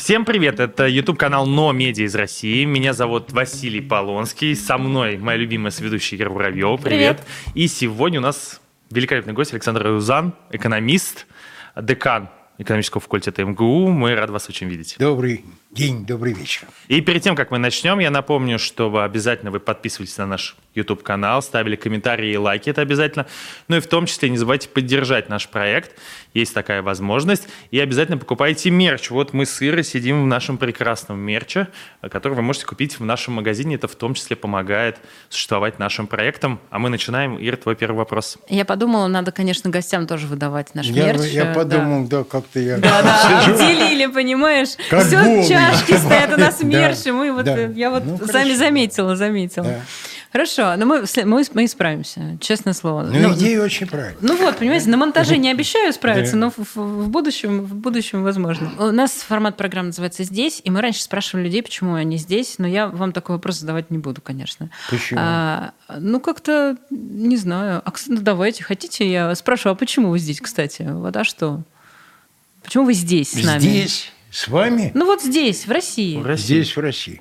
Всем привет, это YouTube-канал «Но Медиа» из России. Меня зовут Василий Полонский, со мной моя любимая соведущая Ира Муравьева. Привет. И сегодня у нас великолепный гость Александр Аюзан, экономист, декан экономического факультета МГУ. Мы рады вас очень видеть. Добрый день, добрый вечер. И перед тем, как мы начнем, я напомню, что обязательно вы подписывайтесь на наш YouTube-канал, ставили комментарии и лайки, это обязательно. Ну и в том числе не забывайте поддержать наш проект, есть такая возможность. И обязательно покупайте мерч. Вот мы с Ирой сидим в нашем прекрасном мерче, который вы можете купить в нашем магазине. Это в том числе помогает существовать нашим проектам. А мы начинаем. Ира, твой первый вопрос. Я подумала, надо, конечно, гостям тоже выдавать наш мерч. Я подумал, да, как-то я... Да, делили, понимаешь? Как Все, голый. чашки стоят у нас в мерче. Я хорошо. заметила. Да. Хорошо, но мы справимся, честное слово. Но идея очень правильная. Ну вот, понимаете, на монтаже не обещаю справиться, но в будущем возможно. У нас формат программы называется «Здесь», и мы раньше спрашивали людей, почему они здесь, но я вам такой вопрос задавать не буду, конечно. Почему? Как-то, не знаю. Давайте, хотите, я спрашиваю, а почему вы здесь, кстати? Вот, а что? Почему вы здесь с нами? Здесь, с вами? Ну вот здесь, в России. Здесь, в России.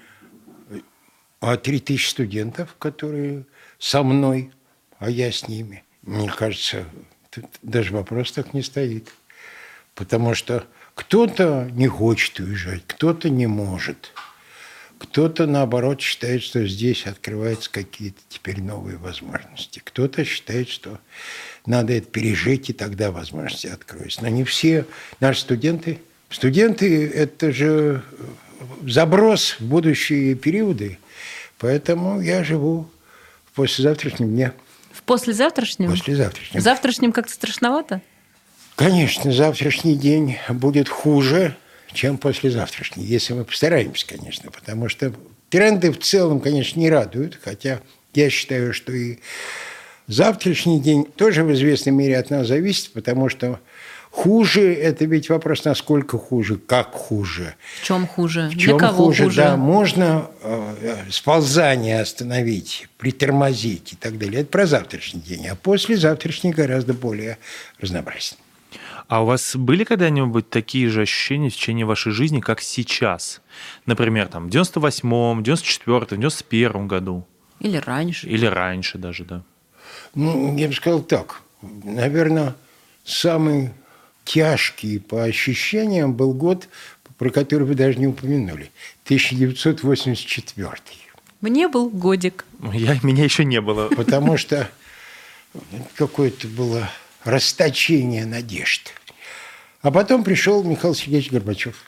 3000 студентов, которые со мной, а я с ними. Мне кажется, тут даже вопрос так не стоит. Потому что кто-то не хочет уезжать, кто-то не может. Кто-то, наоборот, считает, что здесь открываются какие-то теперь новые возможности. Кто-то считает, что надо это пережить, и тогда возможности откроются. Но не все наши студенты. Студенты – это же заброс в будущие периоды. Поэтому я живу в послезавтрашнем дне. В послезавтрашнем? Послезавтрашнем. В завтрашнем как-то страшновато? Конечно, завтрашний день будет хуже, чем послезавтрашний, если мы постараемся, конечно. Потому что тренды в целом, конечно, не радуют. Хотя я считаю, что и завтрашний день тоже в известной мере от нас зависит, потому что хуже – это ведь вопрос, насколько хуже, как хуже. В чем хуже? В чем Для кого хуже? Да, можно сползание остановить, притормозить и так далее. Это про завтрашний день. А послезавтрашний гораздо более разнообразен. А у вас были когда-нибудь такие же ощущения в течение вашей жизни, как сейчас? Например, там, в 98-м, 94-м, 91-м году? Или раньше? Или раньше даже, да. Ну, я бы сказал так. Наверное, самый тяжкий по ощущениям был год, про который вы даже не упомянули. 1984. Мне был годик. Меня еще не было. Потому что какое-то было расточение надежд. А потом пришел Михаил Сергеевич Горбачев.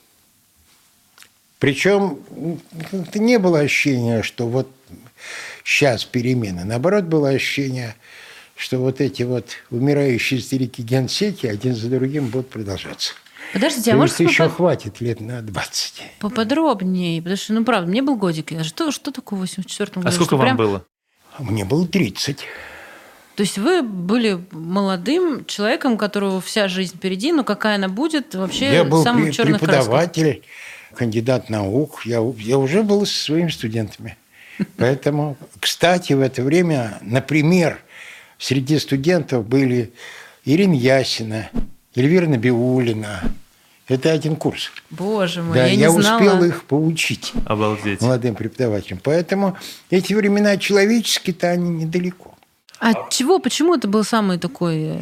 Причем как-то не было ощущения, что вот сейчас перемены. Наоборот, было ощущение, что вот эти вот умирающие старики-генсеки один за другим будут продолжаться. Подождите, а может может еще хватит лет на 20. Поподробнее, потому что, ну, правда, мне был годик. Что такое в 84-м году? А сколько вам было? Мне было 30. То есть вы были молодым человеком, у которого вся жизнь впереди, но какая она будет, вообще я был самым черных преподаватель, кандидат наук. Я уже был со своими студентами. Поэтому, кстати, в это время, например, среди студентов были Ирина Ясина, Эльвира Набиуллина. Это один курс. Боже мой, да, я не знала. успел их поучить. Обалдеть. Молодым преподавателям. Поэтому эти времена человеческие-то они недалеко. А чего? Почему это был самый такой...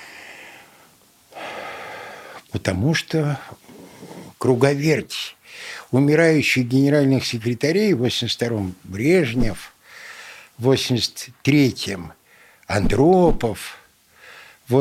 Потому что круговерть умирающих генеральных секретарей в 82-м Брежнев, в 83-м Андропов, в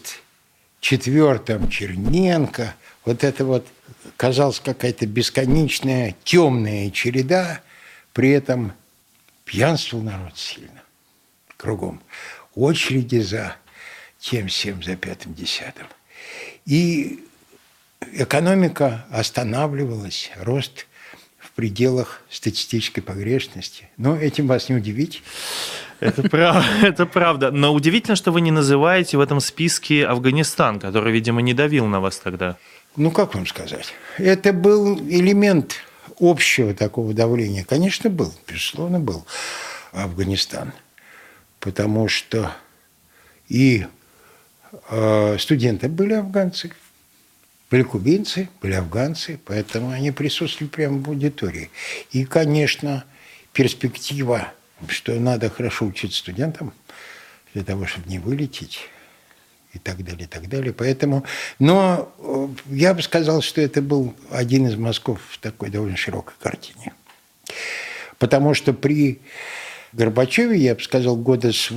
84-м Черненко. Вот это вот казалось какая-то бесконечная темная череда, при этом пьянствовал народ сильно. Кругом. Очереди за тем, всем, за пятым, десятым. И экономика останавливалась, рост в пределах статистической погрешности. Но этим вас не удивить. Это правда. Но удивительно, что вы не называете в этом списке Афганистан, который, видимо, не давил на вас тогда. Ну, как вам сказать? Это был элемент общего такого давления. Конечно, был. Безусловно, был Афганистан. Потому что и студенты были афганцы, Были кубинцы, были афганцы, поэтому они присутствовали прямо в аудитории. И, конечно, перспектива, что надо хорошо учиться студентам для того, чтобы не вылететь, и так далее, и так далее. Поэтому, но я бы сказал, что это был один из мазков в такой довольно широкой картине. Потому что при Горбачеве, я бы сказал, года с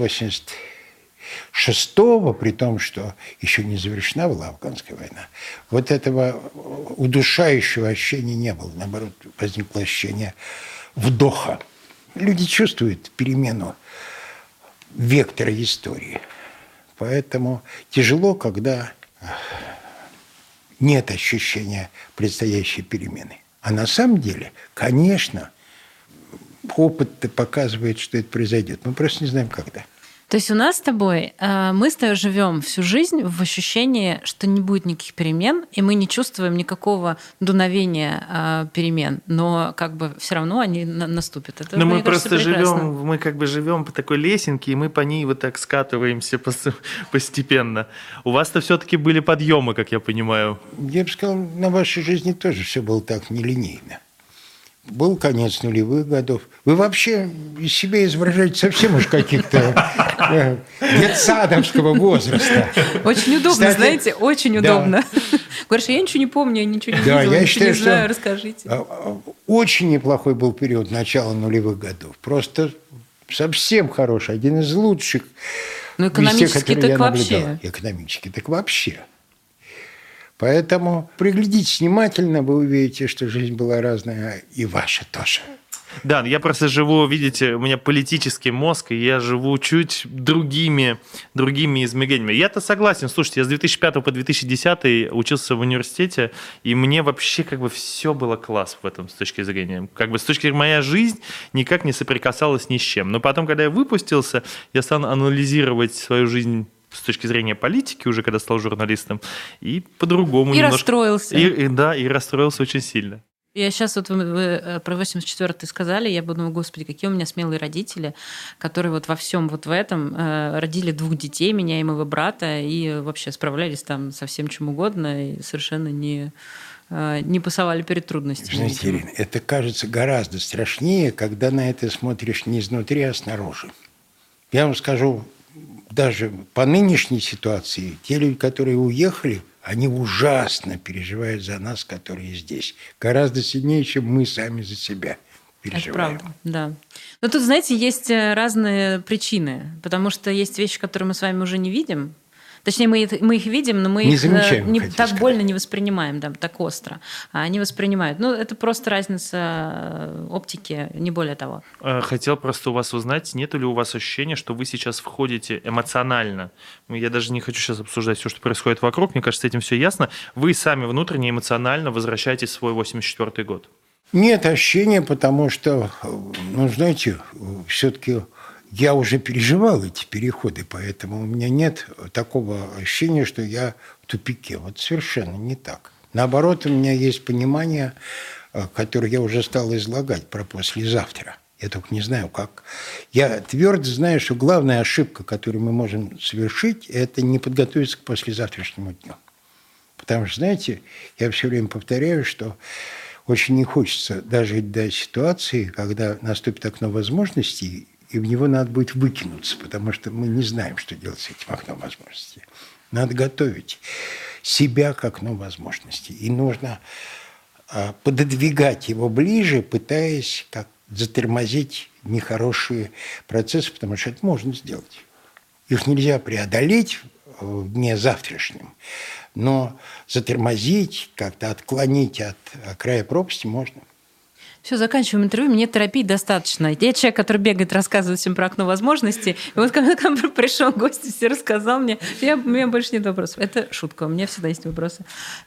86-го, при том, что еще не завершена была афганская война, вот этого удушающего ощущения не было. Наоборот, возникло ощущение вдоха. Люди чувствуют перемену вектора истории. Поэтому тяжело, когда нет ощущения предстоящей перемены. А на самом деле, конечно, опыт показывает, что это произойдет. Мы просто не знаем, когда. То есть у нас с тобой, мы с тобой живем всю жизнь в ощущении, что не будет никаких перемен, и мы не чувствуем никакого дуновения перемен, но как бы все равно они наступят. Это, но мы кажется, просто прекрасно. живем, мы как бы живем по такой лесенке, и мы по ней вот так скатываемся постепенно. У вас-то все-таки были подъемы, как я понимаю. Я бы сказал, на вашей жизни тоже все было так нелинейно. Был конец нулевых годов. Вы вообще из себя изображаете совсем уж каких-то детсадовского возраста. Очень удобно, Кстати, знаете, очень удобно. Говоришь, я ничего не помню, я ничего не видела, я ничего считаю, не знаю, что расскажите. очень неплохой был период начала нулевых годов. Просто совсем хороший, один из лучших. Ну, экономически так вообще. Экономически так вообще. Поэтому приглядитесь внимательно, вы увидите, что жизнь была разная, и ваша тоже. Да, я просто живу, видите, у меня политический мозг, и я живу чуть другими измерениями. Я-то согласен, слушайте, я с 2005 по 2010 учился в университете, и мне вообще как бы все было класс в этом с точки зрения. Как бы с точки зрения моя жизнь никак не соприкасалась ни с чем. Но потом, когда я выпустился, я стал анализировать свою жизнь с точки зрения политики, уже когда стал журналистом, и по-другому. И немножко расстроился. И расстроился очень сильно. Я сейчас, вот вы про 84-й сказали, я подумала, господи, какие у меня смелые родители, которые вот во всем вот в этом родили 2 детей, меня и моего брата, и вообще справлялись там со всем чем угодно, и совершенно не пасовали перед трудностями. Знаете, Ирина, это кажется гораздо страшнее, когда на это смотришь не изнутри, а снаружи. Я вам скажу, даже по нынешней ситуации, те люди, которые уехали, они ужасно переживают за нас, которые здесь. Гораздо сильнее, чем мы сами за себя переживаем. Это правда, да. Но тут, знаете, есть разные причины, потому что есть вещи, которые мы с вами уже не видим. Точнее, мы их видим, но мы не их замечаем, не так больно не воспринимаем, да, так остро. А они воспринимают. Ну, это просто разница оптики, не более того. Хотел просто у вас узнать, нет ли у вас ощущения, что вы сейчас входите эмоционально? Я даже не хочу сейчас обсуждать все, что происходит вокруг, мне кажется, с этим все ясно. Вы сами внутренне эмоционально возвращаетесь в свой 84-й год? Нет ощущения, потому что, ну, знаете, все-таки я уже переживал эти переходы, поэтому у меня нет такого ощущения, что я в тупике. Вот совершенно не так. Наоборот, у меня есть понимание, которое я уже стал излагать про послезавтра. Я только не знаю, как. Я твердо знаю, что главная ошибка, которую мы можем совершить, это не подготовиться к послезавтрашнему дню. Потому что, знаете, я все время повторяю, что очень не хочется дожить до ситуации, когда наступит окно возможностей, и в него надо будет выкинуться, потому что мы не знаем, что делать с этим окном возможностей. Надо готовить себя к окну возможностей. И нужно пододвигать его ближе, пытаясь как затормозить нехорошие процессы, потому что это можно сделать. Их нельзя преодолеть в дне завтрашнем, но затормозить, как-то отклонить от края пропасти можно. Все, заканчиваем интервью. Мне терапии достаточно. Я человек, который бегает, рассказывает всем про окно возможностей. И вот когда ко мне пришел гость и все рассказал мне, у меня больше нет вопросов. Это шутка. У меня всегда есть вопросы.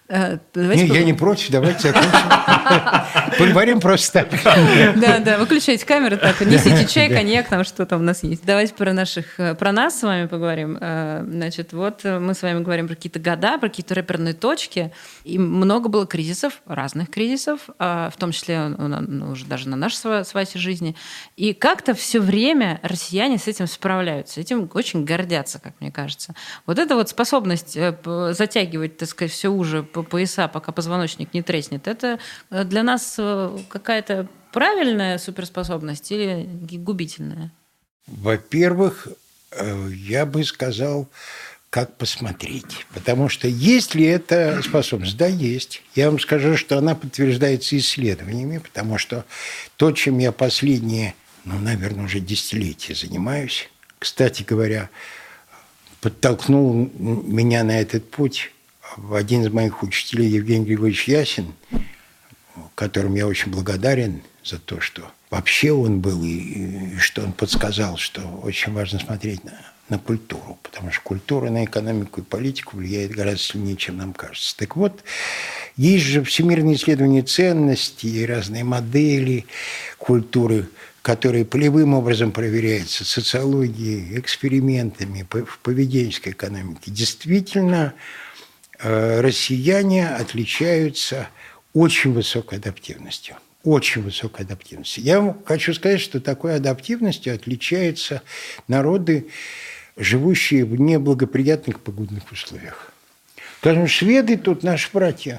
Я не против. Давайте закончим. Поговорим просто так. Да, выключайте камеру, так, несите чай, коньяк, там что там у нас есть. Давайте про нас с вами поговорим. Значит, вот мы с вами говорим про какие-то года, про какие-то рэперные точки. И много было кризисов, разных кризисов, в том числе уже даже на нашей с Васей жизни. И как-то все время россияне с этим справляются. Этим очень гордятся, как мне кажется. Вот эта вот способность затягивать, так сказать, все уже по пояса, пока позвоночник не треснет, это для нас какая-то правильная суперспособность или губительная? Во-первых, я бы сказал, как посмотреть. Потому что есть ли эта способность? Да, есть. Я вам скажу, что она подтверждается исследованиями, потому что то, чем я последние, наверное, уже десятилетия занимаюсь, кстати говоря, подтолкнул меня на этот путь один из моих учителей Евгений Григорьевич Ясин, которому я очень благодарен за то, что вообще он был, и что он подсказал, что очень важно смотреть на культуру, потому что культура на экономику и политику влияет гораздо сильнее, чем нам кажется. Так вот, есть же всемирные исследования ценностей и разные модели культуры, которые полевым образом проверяются социологией, экспериментами в поведенческой экономике. Действительно, россияне отличаются очень высокой адаптивностью. Очень высокой адаптивностью. Я вам хочу сказать, что такой адаптивностью отличаются народы, живущие в неблагоприятных погодных условиях. Скажем, шведы тут наши братья.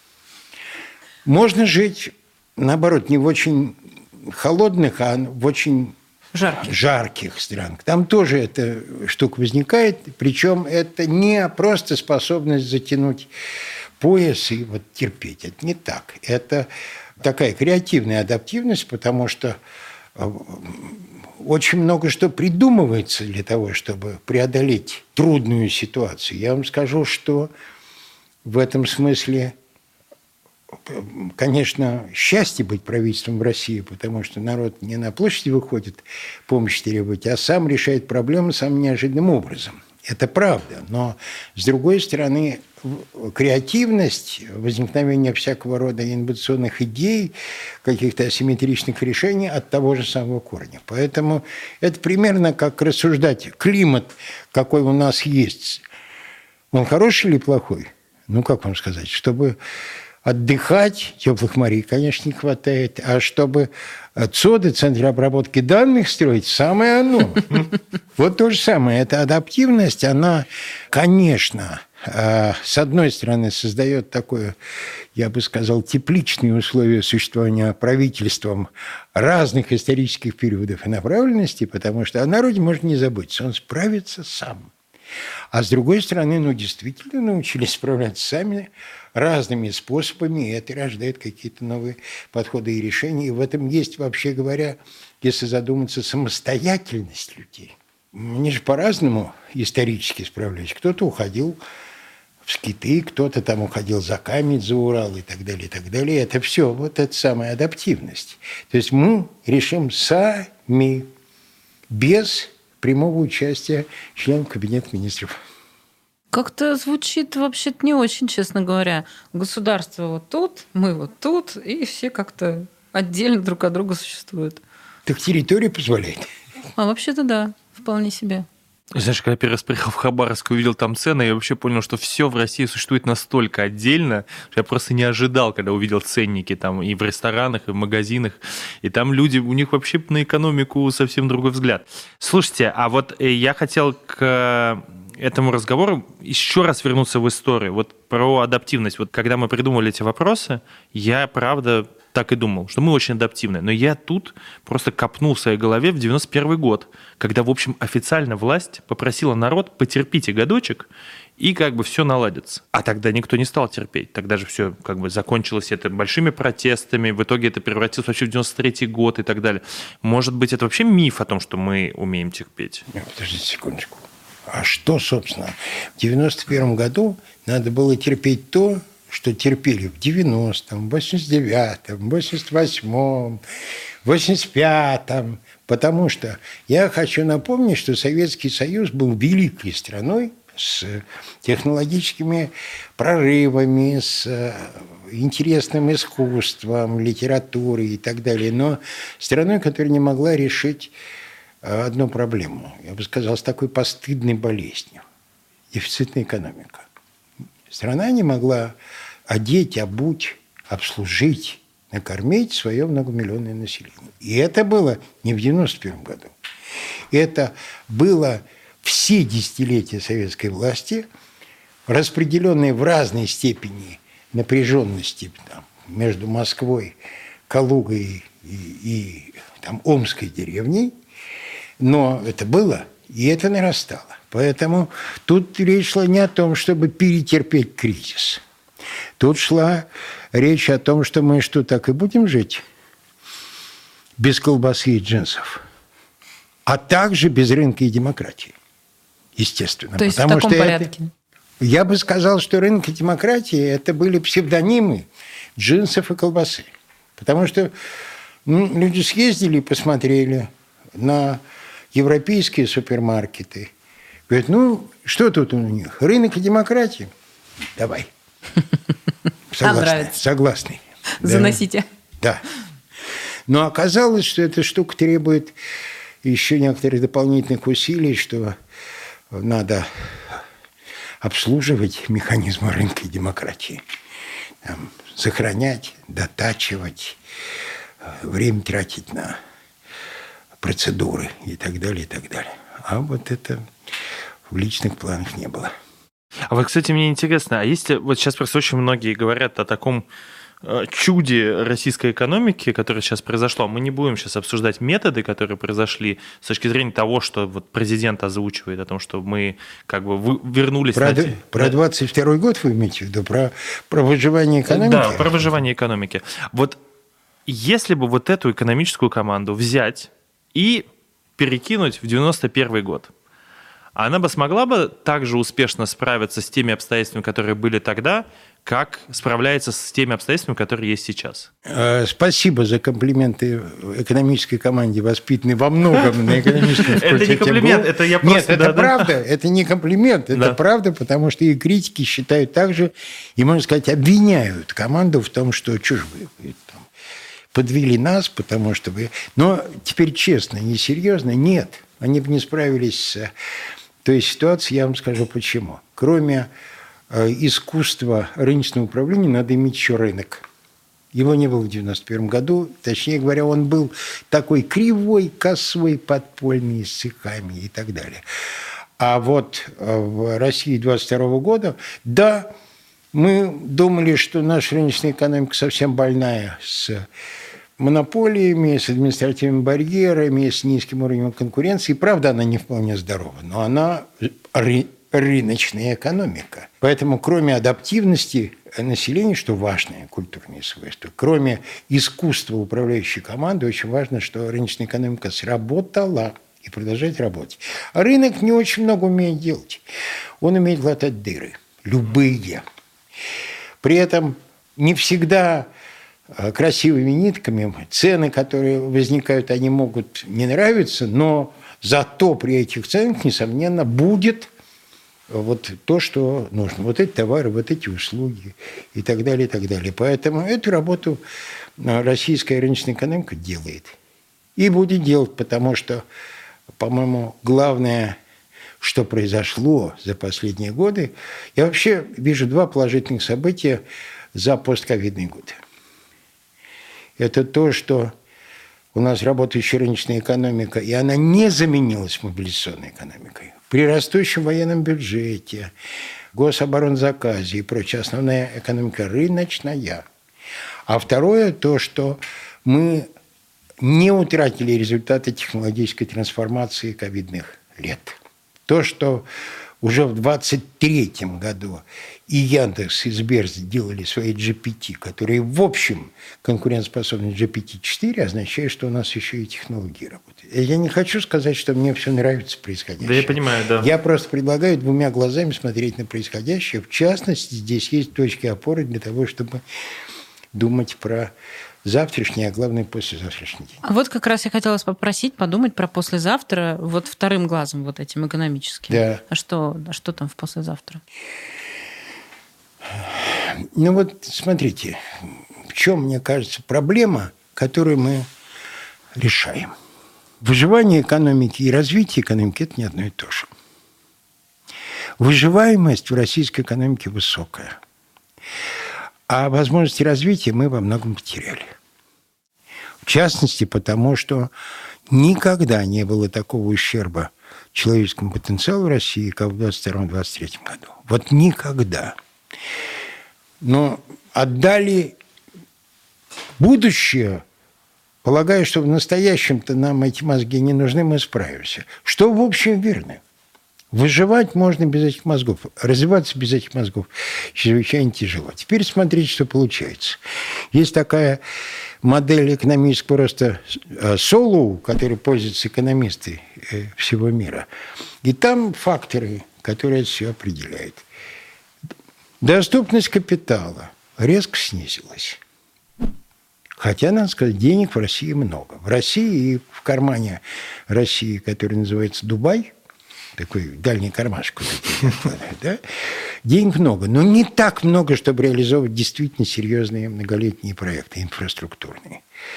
Можно жить, наоборот, не в очень холодных, а в очень жарких странах. Там тоже эта штука возникает, причем это не просто способность затянуть пояс и вот терпеть. Это не так. Это такая креативная адаптивность, потому что очень много что придумывается для того, чтобы преодолеть трудную ситуацию. Я вам скажу, что в этом смысле, конечно, счастье быть правительством в России, потому что народ не на площади выходит помощи требовать, а сам решает проблемы самым неожиданным образом. Это правда, но, с другой стороны, креативность, возникновение всякого рода инновационных идей, каких-то асимметричных решений от того же самого корня. Поэтому это примерно как рассуждать. Климат, какой у нас есть, он хороший или плохой? Как вам сказать? Чтобы отдыхать, теплых морей, конечно, не хватает, а чтобы ЦОДы, центры обработки данных строить, самое оно. Вот то же самое. Эта адаптивность, она, конечно, с одной стороны, создает такое, я бы сказал, тепличные условия существования правительством разных исторических периодов и направленностей, потому что о народе можно не заботиться, он справится сам. А с другой стороны, действительно научились справляться сами разными способами, и это рождает какие-то новые подходы и решения. И в этом есть, вообще говоря, если задуматься, самостоятельность людей. Они же по-разному исторически справлялись. Кто-то уходил в скиты, кто-то там уходил за Камень, за Урал и так далее, и так далее. Это все, вот эта самая адаптивность. То есть мы решим сами, без прямого участия членов Кабинета министров. Как-то звучит вообще-то не очень, честно говоря. Государство вот тут, мы вот тут, и все как-то отдельно друг от друга существуют. Так территория позволяет. А вообще-то да, вполне себе. Знаешь, когда первый раз приехал в Хабаровск и увидел там цены, я вообще понял, что все в России существует настолько отдельно, что я просто не ожидал, когда увидел ценники там и в ресторанах, и в магазинах. И там люди, у них вообще на экономику совсем другой взгляд. Слушайте, а вот я хотел к этому разговору еще раз вернуться в историю. Вот про адаптивность. Вот когда мы придумывали эти вопросы, я, правда, так и думал, что мы очень адаптивны. Но я тут просто копнул в своей голове в 91 год, когда, в общем, официально власть попросила народ: потерпите годочек, и как бы все наладится. А тогда никто не стал терпеть. Тогда же все как бы закончилось это большими протестами. В итоге это превратилось вообще в 93 год и так далее. Может быть, это вообще миф о том, что мы умеем терпеть? Подождите секундочку. А что, собственно, в 91 году надо было терпеть то, что терпели в 90-м, 89-м, 88-м, 85-м. Потому что я хочу напомнить, что Советский Союз был великой страной с технологическими прорывами, с интересным искусством, литературой и так далее, но страной, которая не могла решить одну проблему, я бы сказал, с такой постыдной болезнью – дефицитная экономика. Страна не могла одеть, обуть, обслужить накормить свое многомиллионное население. И это было не в 91 году. Это было все десятилетия советской власти, распределенные в разной степени напряженности там, между Москвой, Калугой и там, Омской деревней. Но это было, и это нарастало. Поэтому тут речь шла не о том, чтобы перетерпеть кризис. Тут шла речь о том, что мы что, так и будем жить без колбасы и джинсов, а также без рынка и демократии, естественно. То есть в таком порядке? Я бы сказал, что рынок и демократии – это были псевдонимы джинсов и колбасы. Потому что люди съездили и посмотрели на европейские супермаркеты. Говорят, что тут у них? Рынок и демократия? Давай. Согласны. Заносите. Да. Но оказалось, что эта штука требует еще некоторых дополнительных усилий, что надо обслуживать механизмы рынка и демократии. Там, сохранять, дотачивать, время тратить на процедуры и так далее, и так далее. А вот это в личных планах не было. А вот, кстати, мне интересно, а если вот сейчас просто очень многие говорят о таком чуде российской экономики, которое сейчас произошло, мы не будем сейчас обсуждать методы, которые произошли с точки зрения того, что вот президент озвучивает, о том, что мы как бы вернулись... Про 22-й год вы имеете в виду? Про выживание экономики? Да, про выживание экономики. Вот если бы вот эту экономическую команду взять и перекинуть в 91-й год, она бы смогла бы также успешно справиться с теми обстоятельствами, которые были тогда, как справляется с теми обстоятельствами, которые есть сейчас? Спасибо за комплименты экономической команде, воспитанной во многом на экономическом факультете. Это не комплимент, это я просто... Нет, это правда, это не комплимент, это правда, потому что и критики считают так же, и, можно сказать, обвиняют команду в том, что чушь вы подвели нас, потому что вы... Но теперь честно, несерьезно, нет, они бы не справились с той ситуацией, я вам скажу почему. Кроме искусства рыночного управления надо иметь еще рынок. Его не было в 1991 году. Точнее говоря, он был такой кривой, косой, подпольный, с цехами и так далее. А вот в России 1922 года, да, мы думали, что наша рыночная экономика совсем больная с монополиями, с административными барьерами, с низким уровнем конкуренции. Правда, она не вполне здорова, но она рыночная экономика. Поэтому кроме адаптивности населения, что важное культурное свойство, кроме искусства управляющей команды, очень важно, что рыночная экономика сработала и продолжает работать. А рынок не очень много умеет делать. Он умеет латать дыры. Любые. При этом не всегда красивыми нитками. Цены, которые возникают, они могут не нравиться, но зато при этих ценах, несомненно, будет вот то, что нужно. Вот эти товары, вот эти услуги и так далее, и так далее. Поэтому эту работу российская рыночная экономика делает. И будет делать, потому что, по-моему, главное, что произошло за последние годы, я вообще вижу два положительных события за постковидный год. Это то, что у нас работающая рыночная экономика, и она не заменилась мобилизационной экономикой. При растущем военном бюджете, гособоронзаказе и прочее, основная экономика рыночная. А второе, то, что мы не утратили результаты технологической трансформации ковидных лет. То, что уже в 2023 году и Яндекс, и Сбер сделали свои GPT, которые, в общем, конкурентоспособны GPT-4, означает, что у нас еще и технологии работают. Я не хочу сказать, что мне все нравится происходящее. Да, я понимаю, да. Я просто предлагаю двумя глазами смотреть на происходящее. В частности, здесь есть точки опоры для того, чтобы думать про завтрашний, а главное, послезавтрашний день. А вот как раз я хотела вас попросить подумать про послезавтра вот вторым глазом, вот этим экономическим. Да. А что там в послезавтра? Ну вот, смотрите, в чем, мне кажется, проблема, которую мы решаем. Выживание экономики и развитие экономики – это не одно и то же. Выживаемость в российской экономике высокая. А возможности развития мы во многом потеряли. В частности, потому что никогда не было такого ущерба человеческому потенциалу в России, как в 1922-1923 году. Вот никогда. Но отдали будущее, полагаю, что в настоящем-то нам эти мозги не нужны, мы справимся. Что, в общем, верно. Выживать можно без этих мозгов. Развиваться без этих мозгов чрезвычайно тяжело. Теперь смотрите, что получается. Есть такая модель экономического роста Солоу, которой пользуются экономисты всего мира. И там факторы, которые это все определяют. Доступность капитала резко снизилась. Хотя, надо сказать, денег в России много. В России и в кармане России, который называется Дубай, такой дальний кармашек, да? Денег много, но не так много, чтобы реализовывать действительно серьезные многолетние проекты инфраструктурные.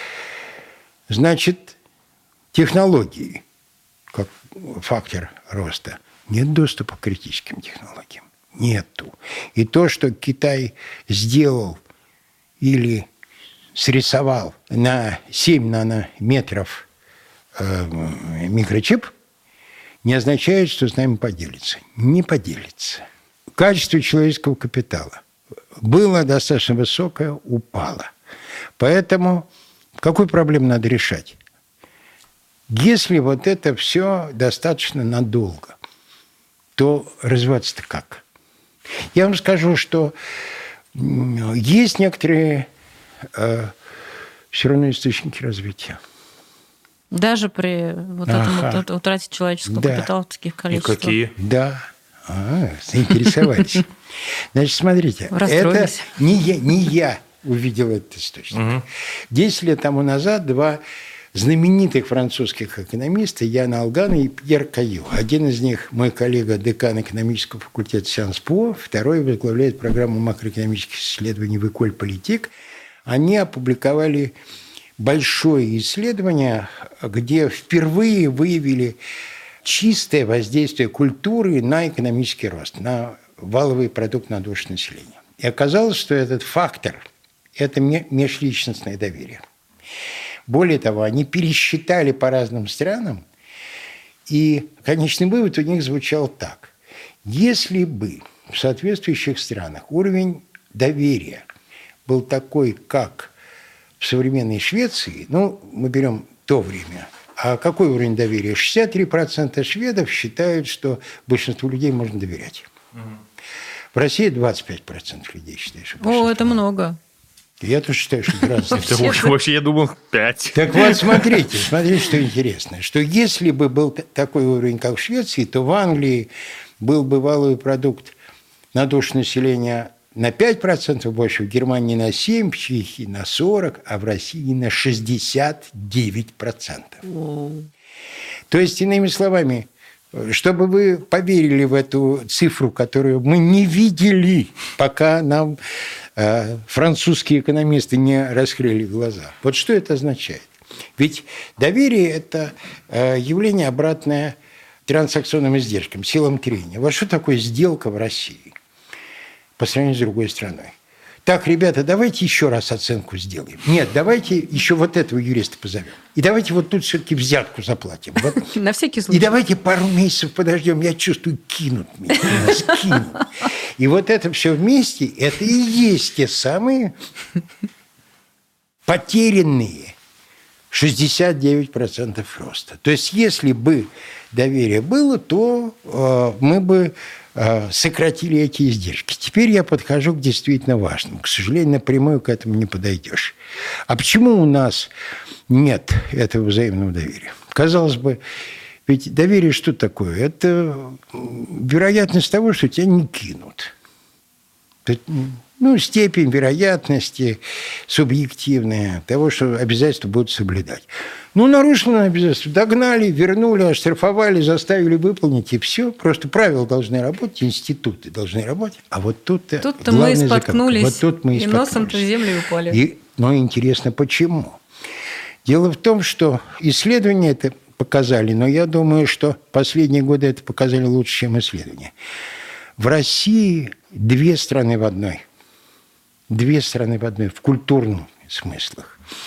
Значит, технологии, как фактор роста, нет доступа к критическим технологиям. Нету. И то, что Китай сделал или срисовал на 7 нанометров микрочип, не означает, что с нами поделится. Не поделится. Качество человеческого капитала было достаточно высокое, упало. Поэтому какую проблему надо решать? Если вот это все достаточно надолго, то развиваться-то как? Я вам скажу, что есть некоторые все равно источники развития. Даже при вот этом утрате человеческого капитала в таких количествах. И какие? Да. Заинтересовались. Значит, смотрите. Это не я увидел этот источник. 10 лет тому назад два знаменитых французских экономиста Ян Алган и Пьер Кайо. Один из них мой коллега, декан экономического факультета Сианс По, второй возглавляет программу макроэкономических исследований в Эколь Политик. Они опубликовали большое исследование, где впервые выявили чистое воздействие культуры на экономический рост, на валовый продукт на душу населения. И оказалось, что этот фактор – это межличностное доверие. Более того, они пересчитали по разным странам, и конечный вывод у них звучал так. Если бы в соответствующих странах уровень доверия был такой, как в современной Швеции, ну, мы берем то время, а какой уровень доверия? 63% шведов считают, что большинству людей можно доверять. В России 25% людей считают, что большинство. О, это много. Я тоже считаю, что гораздо. Вообще, я думал, 5. Так вот, смотрите, что интересно. Что если бы был такой уровень, как в Швеции, то в Англии был бы валовый продукт на душу населения на 5% больше, в Германии на 7%, в Чехии на 40%, а в России на 69%. То есть, иными словами, чтобы вы поверили в эту цифру, которую мы не видели, пока нам французские экономисты не раскрыли глаза. Вот что это означает? Ведь доверие – это явление, обратное транзакционным издержкам, силам трения. Вот что такое сделка в России по сравнению с другой страной? Так, ребята, давайте еще раз оценку сделаем. Нет, давайте еще вот этого юриста позовем. И давайте вот тут все-таки взятку заплатим. Вот. На всякий случай. И давайте пару месяцев подождем. Я чувствую, кинут меня. Нас кинут. И вот это все вместе, это и есть те самые потерянные 69% роста. То есть, если бы доверие было, то мы бы сократили эти издержки. Теперь я подхожу к действительно важному. К сожалению, напрямую к этому не подойдешь. А почему у нас нет этого взаимного доверия? Казалось бы, ведь доверие что такое? Это вероятность того, что тебя не кинут. Ну, степень вероятности субъективная того, что обязательства будут соблюдать. Ну, нарушено обязательство, догнали, вернули, оштрафовали, заставили выполнить, и все. Просто правила должны работать, институты должны работать. А вот тут-то мы споткнулись, вот тут мы и носом-то в землю упали. Но интересно, почему? Дело в том, что исследования это показали, но я думаю, что последние годы это показали лучше, чем исследования. В России две страны в одной. Две страны в одной, в культурных смыслах.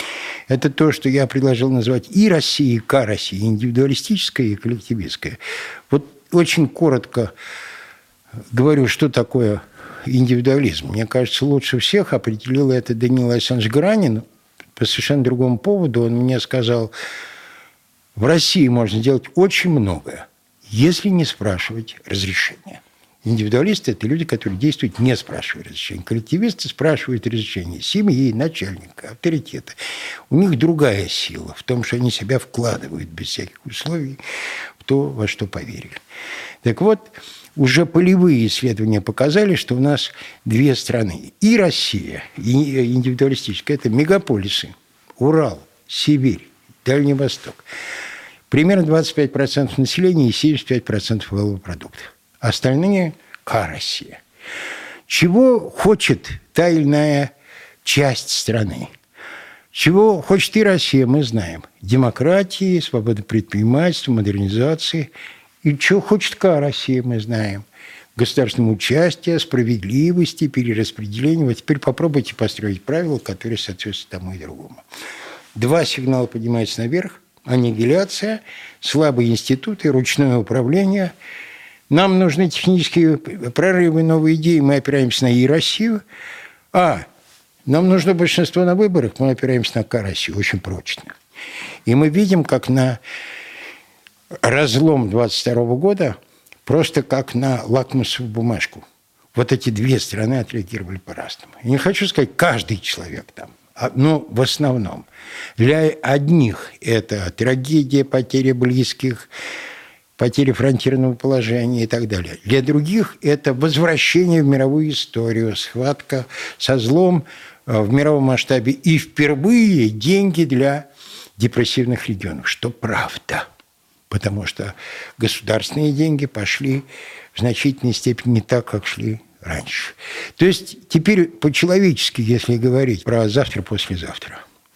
это то, что я предложил назвать и Россией, и К-Россией, индивидуалистическая и коллективистская. Вот очень коротко говорю, что такое индивидуализм. Мне кажется, лучше всех определил это Даниил Александрович Гранин. По совершенно другому поводу он мне сказал, в России можно делать очень многое, если не спрашивать разрешения. Индивидуалисты – это люди, которые действуют, не спрашивая разрешения. Коллективисты спрашивают разрешения семьи, начальника, авторитета. У них другая сила в том, что они себя вкладывают без всяких условий в то, во что поверили. Так вот, уже полевые исследования показали, что у нас две страны. И Россия, и индивидуалистическая – это мегаполисы. Урал, Сибирь, Дальний Восток. Примерно 25% населения и 75% валового продукта. Остальные – К-Россия. Чего хочет та или иная часть страны? Чего хочет и Россия, мы знаем. Демократии, свободы предпринимательства, модернизации. И чего хочет К-Россия, мы знаем. Государственного участия, справедливости, перераспределения. Вот теперь попробуйте построить правила, которые соответствуют тому и другому. Два сигнала поднимаются наверх. Аннигиляция, слабые институты, ручное управление. Нам нужны технические прорывы, новые идеи. Мы опираемся на И-Россию. Нам нужно большинство на выборах. Мы опираемся на К-Россию очень прочно. И мы видим, как на разлом 22 года, просто как на лакмусовую бумажку. Вот эти две страны отреагировали по-разному. Я не хочу сказать, каждый человек там. Но в основном. Для одних это трагедия, потеря близких, потеря фронтирного положения и так далее. Для других это возвращение в мировую историю, схватка со злом в мировом масштабе и впервые деньги для депрессивных регионов, что правда. Потому что государственные деньги пошли в значительной степени не так, как шли раньше. То есть теперь по-человечески, если говорить про завтра-послезавтра,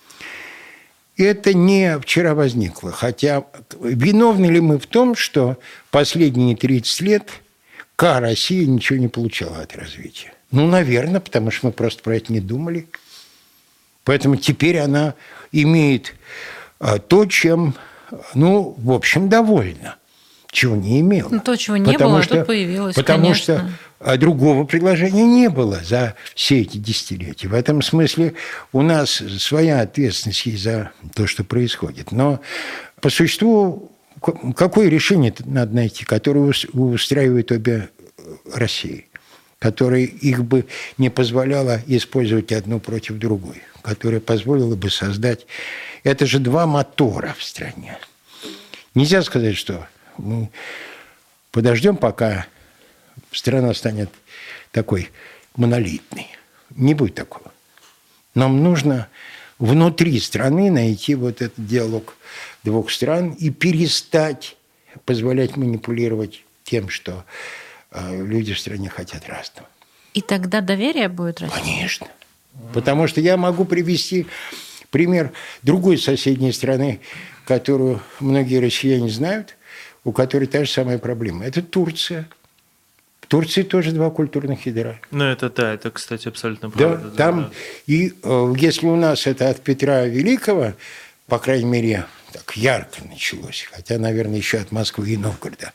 это не вчера возникло. Хотя виновны ли мы в том, что последние 30 лет Россия ничего не получала от развития? Ну, наверное, потому что мы просто про это не думали. Поэтому теперь она имеет то, чем, в общем, довольна. Чего не имела. То, чего не было, то появилось, потому что другого предложения не было за все эти десятилетия. В этом смысле у нас своя ответственность есть за то, что происходит. Но по существу, какое решение надо найти, которое устраивает обе России, которое их бы не позволяло использовать одну против другой, которое позволило бы создать... Это же два мотора в стране. Нельзя сказать, что мы подождем, пока страна станет такой монолитной. Не будет такого. Нам нужно внутри страны найти вот этот диалог двух стран и перестать позволять манипулировать тем, что люди в стране хотят разного. И тогда доверие будет расти? Конечно. Потому что я могу привести пример другой соседней страны, которую многие россияне знают, у которой та же самая проблема. Это Турция. В Турции тоже два культурных ядра. Это, кстати, абсолютно правда. Да, там, и если у нас это от Петра Великого, по крайней мере, так ярко началось, хотя, наверное, еще от Москвы и Новгорода,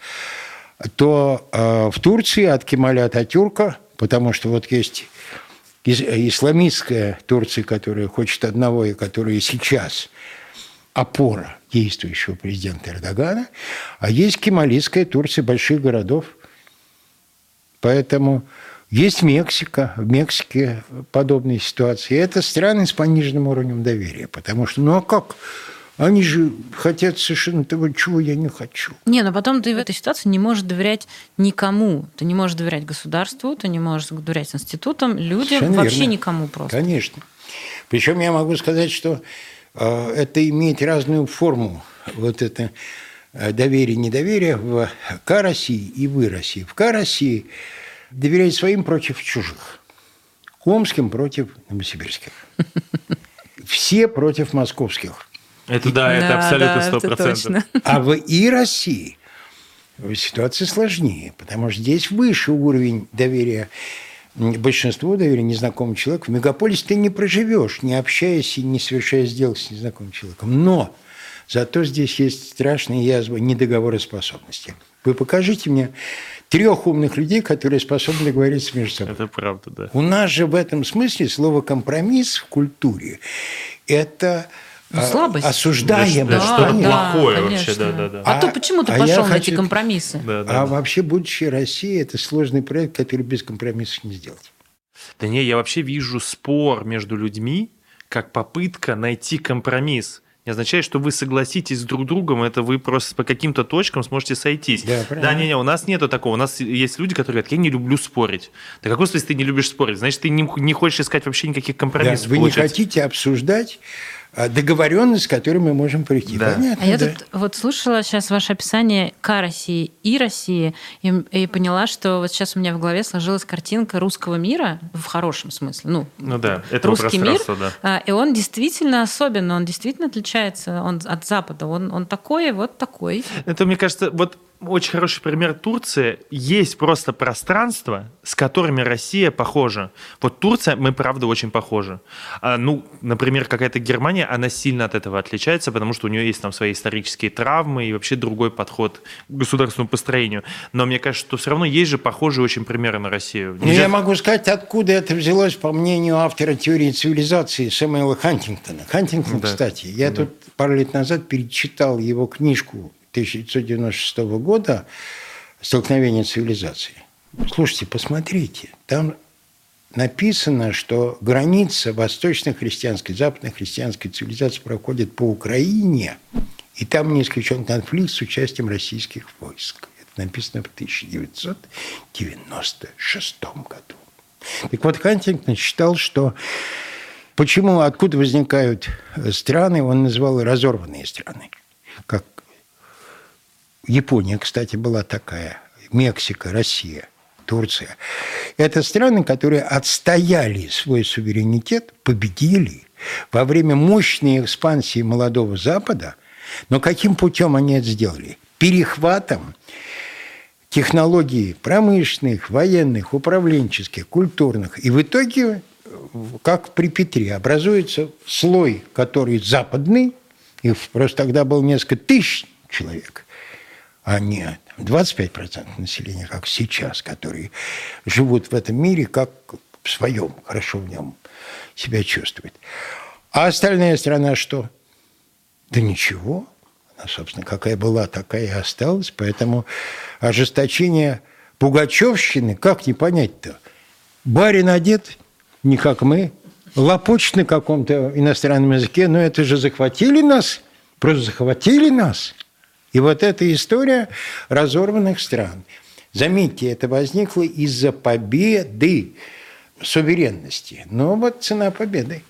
то в Турции от Кемаля Ататюрка, потому что вот есть исламистская Турция, которая хочет одного и которая сейчас опора действующего президента Эрдогана, а есть кемалистская Турция больших городов. Поэтому есть Мексика. В Мексике подобные ситуации. И это страны с пониженным уровнем доверия. Потому что, а как? Они же хотят совершенно того, чего я не хочу. Но потом ты в этой ситуации не можешь доверять никому. Ты не можешь доверять государству, ты не можешь доверять институтам, людям, совершенно вообще верно. Никому просто. Конечно. Причем я могу сказать, что это имеет разную форму. Вот это доверие-недоверие в К-России и в И-России. В К-России доверяют своим против чужих. Омским против новосибирских. Все против московских. Это абсолютно 100%. А в И-России ситуация сложнее, потому что здесь выше уровень доверия большинству доверия незнакомому человеку. В мегаполисе ты не проживешь, не общаясь и не совершая сделок с незнакомым человеком. Но зато здесь есть страшная язва недоговороспособности. Вы покажите мне 3 умных людей, которые способны договориться между собой. Это правда, да. У нас же в этом смысле слово «компромисс» в культуре – это слабость. Осуждаемо. Да, что-то плохое конечно. вообще, да. А то почему ты пошел на эти компромиссы? Да. Вообще, будущее России – это сложный проект, который без компромиссов не сделать. Да не, я вообще вижу спор между людьми как попытка найти компромисс. Не означает, что вы согласитесь с друг другом, это вы просто по каким-то точкам сможете сойтись. Да, не, у нас нету такого. У нас есть люди, которые говорят, я не люблю спорить. Да какой смысл ты не любишь спорить? Значит, ты не хочешь искать вообще никаких компромиссов. Да, вы не хотите обсуждать договоренность, к которой мы можем прийти. Да. Понятно, я тут вот слушала сейчас ваше описание к России и России, и поняла, что вот сейчас у меня в голове сложилась картинка русского мира в хорошем смысле. Это русский мир, да. И он действительно особенный, он действительно отличается от Запада. Он такой, вот такой. Это, мне кажется, вот очень хороший пример Турции. Есть просто пространство, с которыми Россия похожа. Вот Турция, мы, правда, очень похожи. Например, какая-то Германия, она сильно от этого отличается, потому что у нее есть там свои исторические травмы и вообще другой подход к государственному построению. Но мне кажется, что все равно есть же похожие очень примеры на Россию. Я могу сказать, откуда это взялось, по мнению автора теории цивилизации Сэмюэла Хантингтона. Хантингтон, кстати, я тут пару лет назад перечитал его книжку 1996 года «Столкновение цивилизаций». Слушайте, посмотрите, там написано, что граница восточно-христианской, западно-христианской цивилизации проходит по Украине, и там не исключен конфликт с участием российских войск. Это написано в 1996 году. Так вот, Хантингтон считал, что откуда возникают страны, он называл разорванные страны, как Япония, кстати, была такая, Мексика, Россия, Турция. Это страны, которые отстояли свой суверенитет, победили во время мощной экспансии молодого Запада. Но каким путем они это сделали? Перехватом технологий промышленных, военных, управленческих, культурных. И в итоге, как при Петре, образуется слой, который западный, их просто тогда было несколько тысяч человек, а не 25% населения, как сейчас, которые живут в этом мире, как в своем, хорошо в нем себя чувствуют. А остальная страна что? Да ничего. Она, собственно, какая была, такая и осталась. Поэтому ожесточение пугачевщины, как не понять-то? Барин одет, не как мы, лопочет на каком-то иностранном языке, но это же захватили нас, просто захватили нас. И вот эта история разорванных стран. Заметьте, это возникло из-за победы суверенности. Но вот цена победы.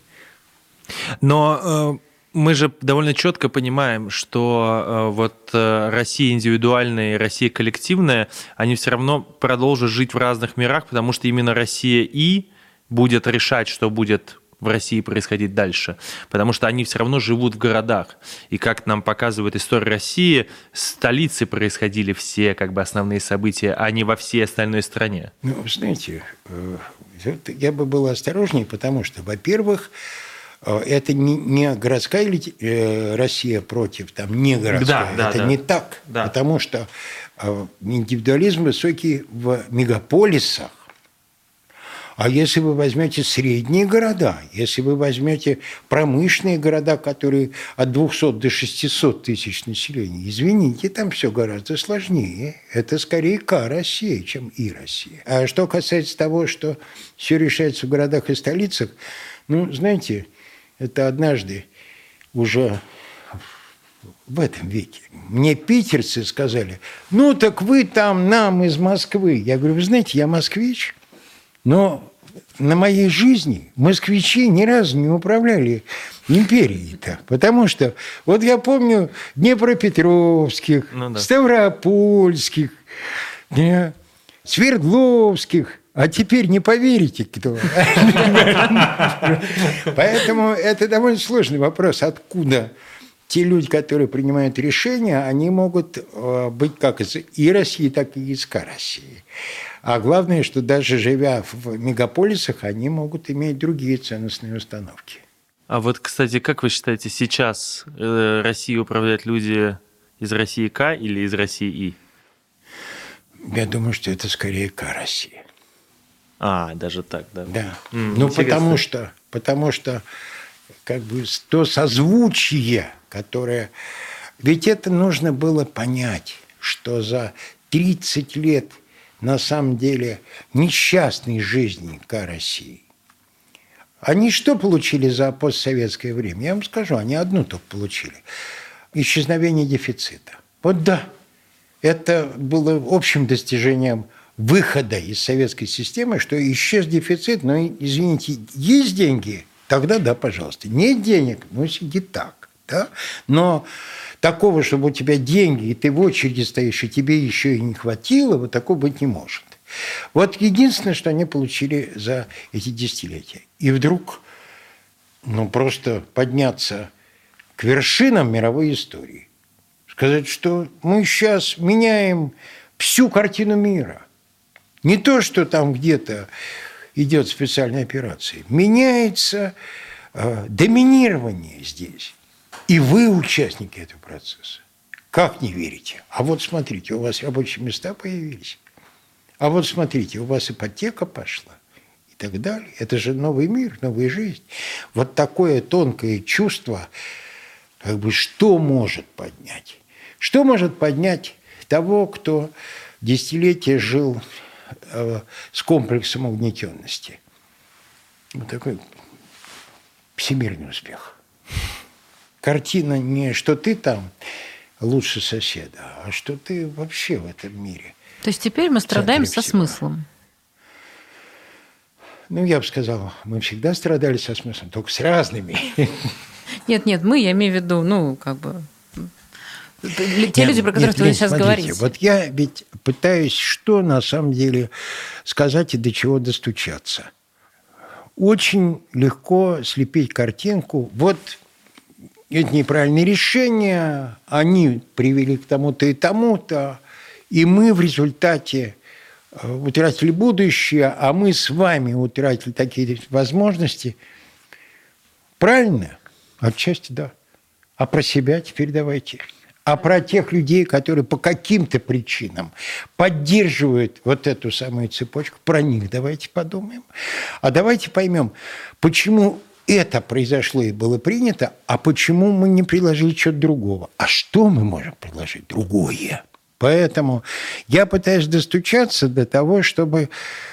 Но мы же довольно четко понимаем, что Россия индивидуальная и Россия коллективная, они все равно продолжат жить в разных мирах, потому что именно Россия будет решать, что будет в России происходить дальше, потому что они все равно живут в городах. И как нам показывает история России, в столице происходили все основные события, а не во всей остальной стране. Знаете, я бы был осторожнее, потому что, во-первых, это не городская Россия против не городская. Это не так. Да. Потому что индивидуализм высокий в мегаполисах. А если вы возьмете средние города, если вы возьмете промышленные города, которые от 200 до 600 тысяч населения, извините, там все гораздо сложнее. Это скорее Россия, чем и Россия. А что касается того, что все решается в городах и столицах, знаете, это однажды уже в этом веке. Мне питерцы сказали, так вы там нам из Москвы. Я говорю, вы знаете, я москвич, но на моей жизни москвичи ни разу не управляли империей-то. Потому что, вот я помню Днепропетровских, Ставропольских, Свердловских, а теперь не поверите, кто. Поэтому это довольно сложный вопрос, откуда те люди, которые принимают решения, они могут быть как из и России, так и из России. А главное, что даже живя в мегаполисах, они могут иметь другие ценностные установки. А вот, кстати, как вы считаете, сейчас Россией управляют люди из России К или из России И? Я думаю, что это скорее К России. Даже так, да? Да. Интересно. Потому что как бы то созвучие, которое... Ведь это нужно было понять, что за 30 лет на самом деле несчастной жизни К России. Они что получили за постсоветское время? Я вам скажу, они одну только получили. Исчезновение дефицита. Вот да, это было общим достижением выхода из советской системы, что исчез дефицит, но, извините, есть деньги, тогда да, пожалуйста. Нет денег, сиди так. Да? Но такого, чтобы у тебя деньги, и ты в очереди стоишь, и тебе еще и не хватило, вот такого быть не может. Вот единственное, что они получили за эти десятилетия. И вдруг, просто подняться к вершинам мировой истории. Сказать, что мы сейчас меняем всю картину мира. Не то, что там где-то идет специальная операция. Меняется доминирование здесь. И вы участники этого процесса. Как не верите? А вот смотрите, у вас рабочие места появились. А вот смотрите, у вас ипотека пошла. И так далее. Это же новый мир, новая жизнь. Вот такое тонкое чувство, что может поднять? Что может поднять того, кто десятилетия жил с комплексом угнетенности? Вот такой всемирный успех. Картина не что ты там лучше соседа, а что ты вообще в этом мире. То есть теперь мы страдаем со смыслом. Я бы сказал, мы всегда страдали со смыслом, только с разными. Нет, я имею в виду, те люди, про которых вы сейчас говорите. Вот я ведь пытаюсь что на самом деле сказать и до чего достучаться. Очень легко слепить картинку. Вот это неправильные решения, они привели к тому-то и тому-то, и мы в результате утратили будущее, а мы с вами утратили такие возможности. Правильно? Отчасти да. А про себя теперь давайте. А про тех людей, которые по каким-то причинам поддерживают вот эту самую цепочку, про них давайте подумаем. А давайте поймем, почему это произошло и было принято, а почему мы не предложили что-то другого. А что мы можем предложить другое? Поэтому я пытаюсь достучаться до того, чтобы,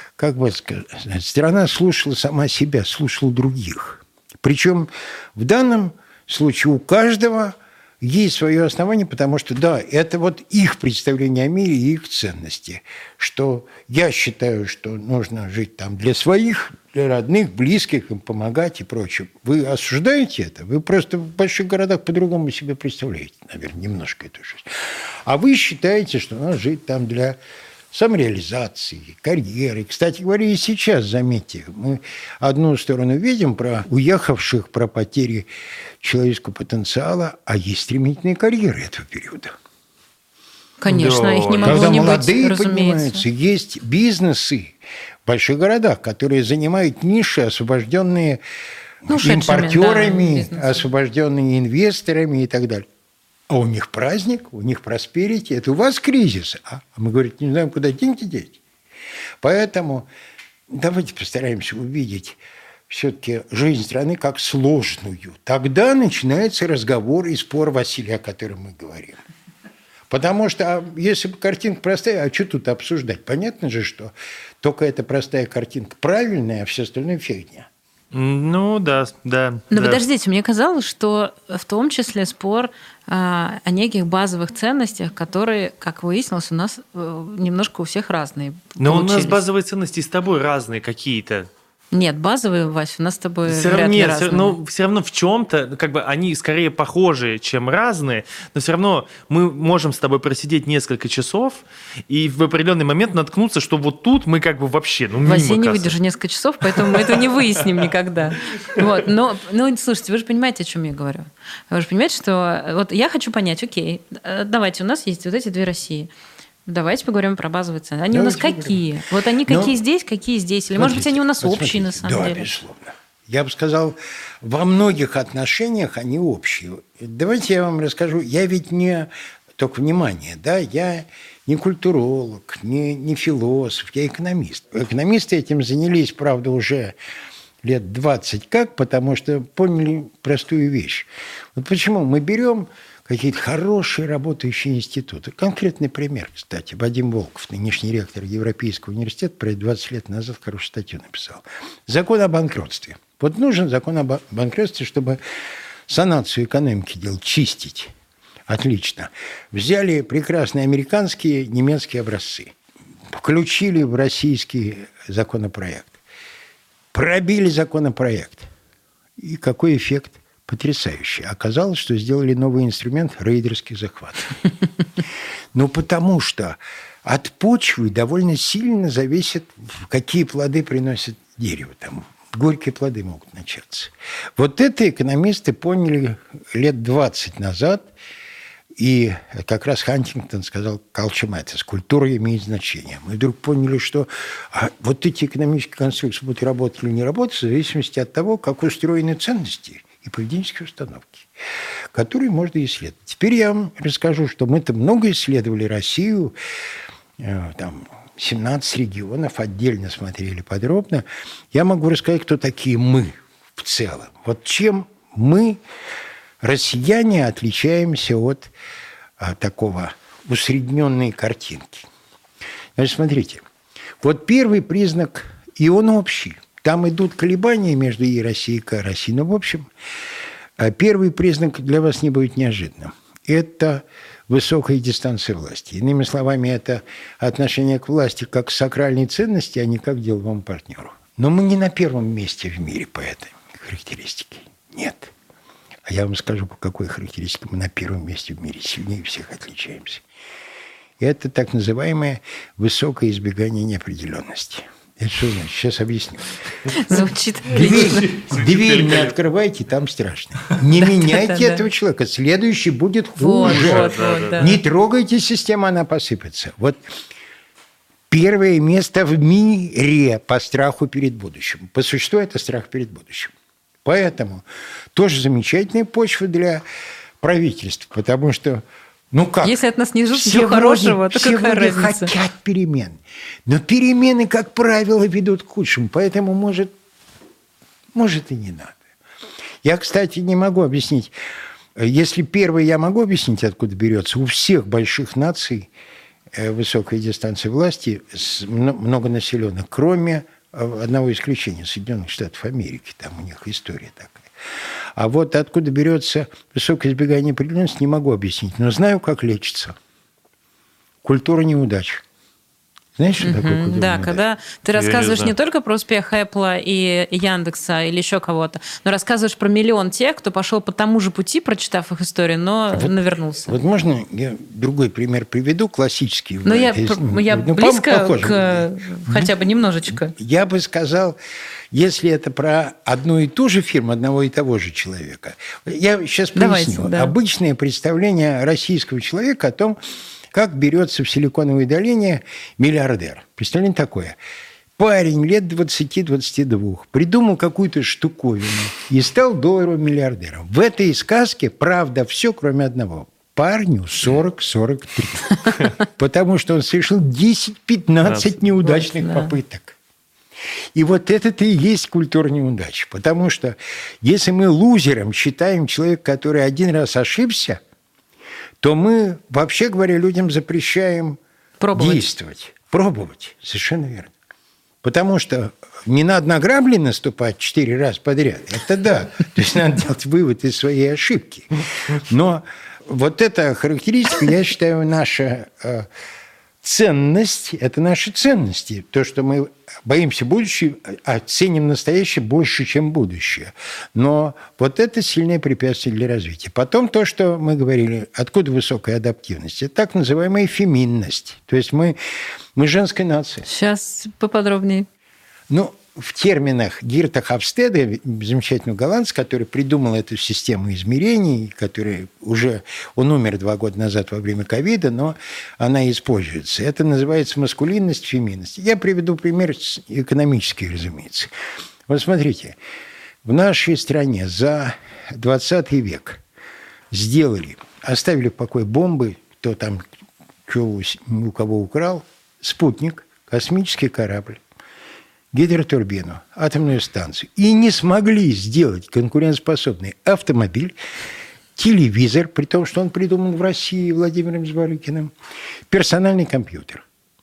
страна слушала сама себя, слушала других. Причем в данном случае у каждого есть свое основание, потому что, да, это вот их представление о мире и их ценности. Что я считаю, что нужно жить там для своих, для родных, близких, им помогать и прочее. Вы осуждаете это? Вы просто в больших городах по-другому себе представляете, наверное, немножко эту жизнь. А вы считаете, что надо жить там для самореализации, карьеры. Кстати говоря, и сейчас, заметьте, мы одну сторону видим про уехавших, про потери человеческого потенциала, а есть стремительные карьеры этого периода. Конечно, да. их не могло когда не быть, молодые разумеется. поднимаются, есть бизнесы в больших городах, которые занимают ниши, освобожденные импортерами, да, освобожденные инвесторами и так далее. А у них праздник, у них просперити. Это у вас кризис. А мы, говорим, не знаем, куда деньги деть. Поэтому давайте постараемся увидеть все-таки жизнь страны как сложную. Тогда начинается разговор и спор Василия, о котором мы говорим. Потому что если бы картинка простая, а что тут обсуждать? Понятно же, что только эта простая картинка правильная, а все остальное фигня. Да. Но подождите, мне казалось, что в том числе спор о неких базовых ценностях, которые, как выяснилось, у нас немножко у всех разные. Но у нас базовые ценности с тобой разные какие-то. Нет, базовые, Вась, у нас с тобой Все вряд ли разные. все равно в чем-то, как бы они скорее похожи, чем разные, но все равно мы можем с тобой просидеть несколько часов и в определенный момент наткнуться, что вот тут мы как бы вообще, мимо Вася, я не кассы. выдержу несколько часов, поэтому мы этого не выясним никогда. Вот. Но, слушайте, вы же понимаете, о чем я говорю. Вы же понимаете, что вот я хочу понять, окей, давайте, у нас есть вот эти две России. Давайте поговорим про базовые цены. Они у нас какие? Вот они какие здесь, какие здесь? Или, может быть, они у нас общие, на самом деле? Да, безусловно. Я бы сказал, во многих отношениях они общие. Давайте я вам расскажу. Я ведь не... Только внимание, да, я не культуролог, не философ, я экономист. Экономисты этим занялись, правда, уже лет 20 как, потому что поняли простую вещь. Вот почему мы берем какие-то хорошие работающие институты. Конкретный пример, кстати. Вадим Волков, нынешний ректор Европейского университета, про 20 лет назад хорошую статью написал. Закон о банкротстве. Вот нужен закон о банкротстве, чтобы санацию экономики делать, чистить. Отлично. Взяли прекрасные американские, немецкие образцы. Включили в российский законопроект. Пробили законопроект. И какой эффект? Потрясающе. Оказалось, что сделали новый инструмент рейдерских захватов. Ну, потому что от почвы довольно сильно зависит, какие плоды приносит дерево. Там горькие плоды могут начаться. Вот это экономисты поняли лет 20 назад. И как раз Хантингтон сказал «culture matters», культура имеет значение. Мы вдруг поняли, что вот эти экономические конструкции будут работать или не работать в зависимости от того, как устроены ценности и поведенческие установки, которые можно исследовать. Теперь я вам расскажу, что мы-то много исследовали Россию, там 17 регионов, отдельно смотрели подробно. Я могу рассказать, кто такие мы в целом. Вот чем мы, россияне, отличаемся от такого усредненной картинки. Значит, смотрите, вот первый признак, и он общий. Там идут колебания между И Россией и К Россией. Но, в общем, первый признак для вас не будет неожиданным. Это высокая дистанция власти. Иными словами, это отношение к власти как к сакральной ценности, а не как к деловому партнеру. Но мы не на первом месте в мире по этой характеристике. Нет. А я вам скажу, по какой характеристике мы на первом месте в мире. Сильнее всех отличаемся. Это так называемое высокое избегание неопределенности. Это что значит? Сейчас объясню. Звучит Дверь не открывайте, там страшно. Не меняйте этого человека. Следующий будет хуже. Не трогайте систему, она посыпется. Вот первое место в мире по страху перед будущим. По существу это страх перед будущим. Поэтому тоже замечательная почва для правительства, потому что как? Если от нас не ждут ничего хорошего, то какая разница? Все хотят перемен. Но перемены, как правило, ведут к худшему. Поэтому, может и не надо. Я, кстати, не могу объяснить. Если первое я могу объяснить, откуда берется, у всех больших наций высокая дистанция власти, многонаселенных, кроме одного исключения, Соединенных Штатов Америки. Там у них история такая. А вот откуда берется высокое избегание неопределенности, не могу объяснить. Но знаю, как лечится. Культура неудач. Знаешь, что такое культура Да, неудач? когда ты рассказываешь не только про успех Apple и Яндекса или еще кого-то, но рассказываешь про миллион тех, кто пошел по тому же пути, прочитав их историю, но навернулся. Вот можно я другой пример приведу, классический? Но я близко к хотя бы немножечко. Я бы сказал, если это про одну и ту же фирму, одного и того же человека. Я сейчас поясню. Да. Обычное представление российского человека о том, как берется в Силиконовой долине миллиардер. Представление такое. Парень лет 20-22 придумал какую-то штуковину и стал долларовым миллиардером. В этой сказке правда все, кроме одного. Парню 40-43. Потому что он совершил 10-15 неудачных попыток. И вот это-то и есть культура неудач. Потому что если мы лузером считаем человека, который один раз ошибся, то мы, вообще говоря, людям запрещаем действовать. Пробовать. Совершенно верно. Потому что не надо на грабли наступать 4 раза подряд. Это да. То есть надо делать вывод из своей ошибки. Но вот эта характеристика, я считаю, наша ценность – это наши ценности. То, что мы боимся будущего, а ценим настоящее больше, чем будущее. Но вот это сильное препятствие для развития. Потом то, что мы говорили, откуда высокая адаптивность. Это так называемая феминность. То есть мы женская нация. Сейчас поподробнее. Ну, в терминах Дирта Хавстеда, замечательного голландца, который придумал эту систему измерений, который он умер 2 года назад во время ковида, но она используется. Это называется маскулинность, феминность. Я приведу пример экономический, разумеется. Вот смотрите, в нашей стране за 20 век оставили в покое бомбы, кто там что у кого украл, спутник, космический корабль, гидротурбину, атомную станцию. И не смогли сделать конкурентоспособный автомобиль, телевизор, при том, что он придуман в России Владимиром Зворыкиным, персональный компьютер.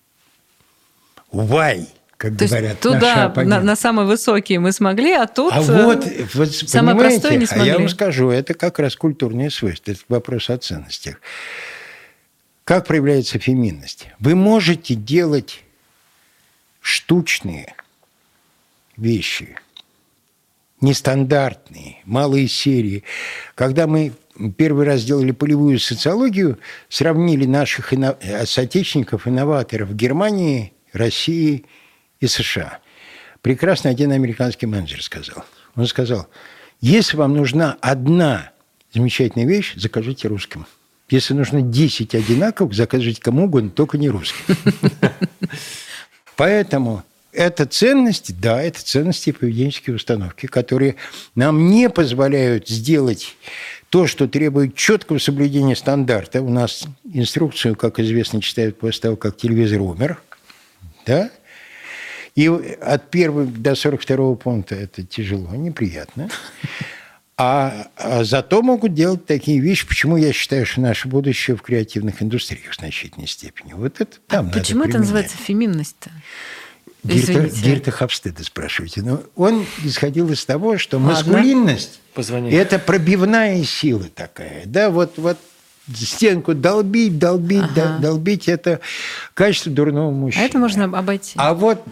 Вай, как то говорят есть туда, на самые высокие мы смогли, а тут самое простое не смогли. А я вам скажу, это как раз культурное свойство, это вопрос о ценностях. Как проявляется феминность? Вы можете делать штучные вещи, нестандартные, малые серии. Когда мы первый раз делали полевую социологию, сравнили наших соотечественников-инноваторов в Германии, России и США. Прекрасно один американский менеджер сказал. Он сказал, если вам нужна одна замечательная вещь, закажите русским. Если нужно 10 одинаковых, закажите кому угодно, только не русским. Поэтому это ценности, да, это ценности и поведенческие установки, которые нам не позволяют сделать то, что требует четкого соблюдения стандарта. У нас инструкцию, как известно, читают после того, как телевизор умер. Да? И от 1 до 42 пункта это тяжело, неприятно. А зато могут делать такие вещи, почему я считаю, что наше будущее в креативных индустриях в значительной степени. Вот это там надо почему это называется феминность-то? Дирта Хавстеда спрашиваете. Но он исходил из того, что маскулинность – это пробивная сила такая. Да, вот стенку долбить – это качество дурного мужчины. А это можно обойти. А вот